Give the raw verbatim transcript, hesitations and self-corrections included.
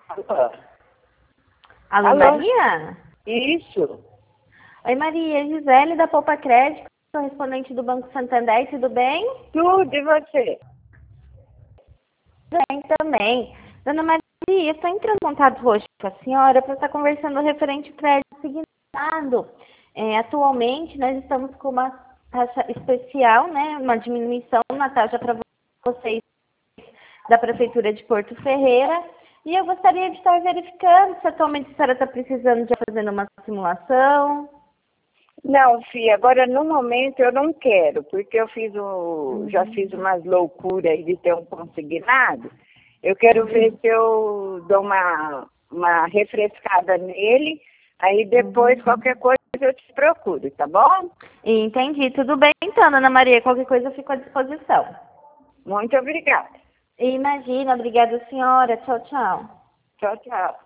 Alô? Alô, Alô? Maria? Isso. Oi, Maria. Gisele da Poupa Crédito, correspondente do Banco Santander, tudo bem? Tudo, e você? Tudo bem também. Dona Maria, eu estou entrando em contato hoje com a senhora para estar conversando referente ao crédito signado. É, atualmente, nós estamos com uma taxa especial, né, uma diminuição na taxa para vocês da Prefeitura de Porto Ferreira. E eu gostaria de estar verificando se atualmente a senhora está precisando de fazer uma simulação. Não, filha, agora no momento eu não quero, porque eu fiz o, Uhum. já fiz umas loucuras aí de ter um consignado. Eu quero ver se eu dou uma, uma refrescada nele, aí depois Uhum. qualquer coisa eu te procuro, tá bom? Entendi. Tudo bem então, Dona Maria. Qualquer coisa eu fico à disposição. Muito obrigada. Imagina. Obrigada, senhora. Tchau, tchau. Tchau, tchau.